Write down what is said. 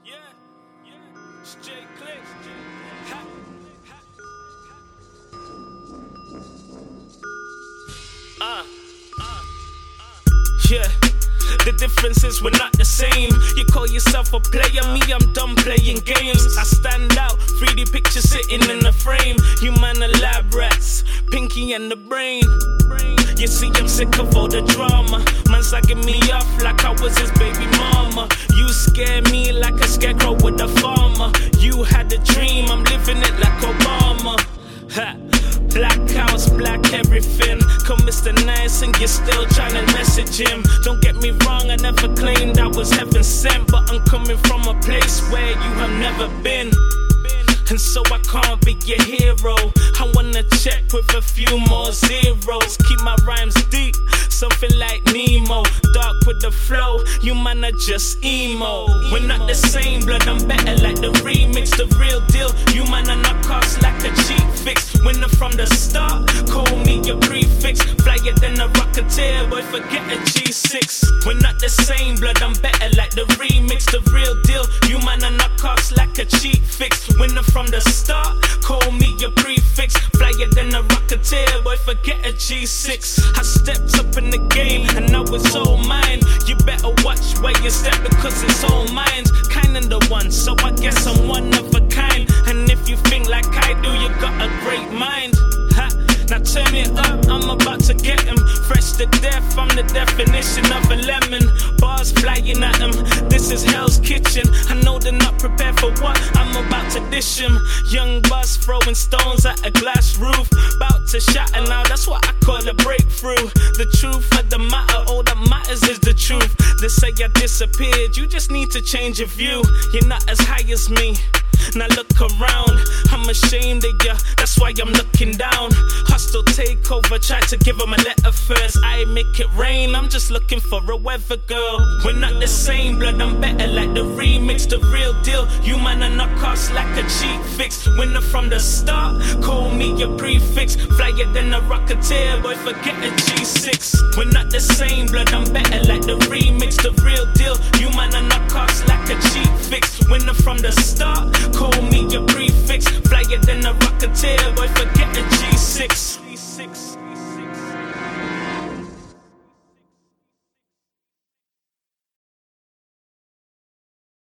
It's J Click. Ha. Yeah. The difference is we're not the same. You call yourself a player, me, I'm done playing games. I stand out, 3D picture sitting in the frame. You man are lab rats, Pinky and the brain. You see, I'm sick of all the drama. Man's slagging me off like I was his baby mama. You scare me like a scarecrow with a farmer. You had a dream, I'm living it like Obama. Ha. Black house, black everything. Come Mr. Nice and you're still trying to message him. Don't get me wrong, I never claimed I was heaven sent, but I'm coming from a place where you have never been. And so I can't be your hero. I wanna check with a few more zeros. Keep my rhymes deep, something like Nemo. Dark with the flow, you man are just emo. We're not the same, blood, I'm better like the remix. The real deal, you man are not cost like a cheap fix. Winner from the start, call me your prefix. Flyer than a rocketeer, boy, forget a G6. We're not the same, blood, I'm better like the remix. The real deal, you man are not cost like a cheap fix. Winner from the start, call me your prefix. Flyer than a rocketeer, boy, forget a G6. I stepped up in the game, and now it's all mine. You better watch where you step, because it's all mine. Kind of the one, so I guess I'm one of a kind. And if you think like I do, you got a great mind. Ha. Now turn it up, I'm about to get him. Fresh to death, I'm the definition of a lemon. Bars flying at him, this is Hell's Kitchen. I know they're not prepared for what I'm about to dish him. Young boss throwing stones at a glass roof. About to shatter now, that's what I call a breakthrough. The truth of the matter, all that matters is the truth. They say I disappeared, you just need to change your view. You're not as high as me. Now look around, I'm ashamed of ya, that's why I'm looking down. Hostile takeover, try to give him a letter first. I make it rain, I'm just looking for a weather girl. We're not the same, blood, I'm better like the remix. The real deal, you man are not cost like a cheap fix. Winner from the start, call me your prefix. Flyer than a rocketeer, boy, forget a G6. We're not the same, blood, I'm better like the remix. The real deal, you man are not cost like a cheap fix. Winner from the start, call me your prefix.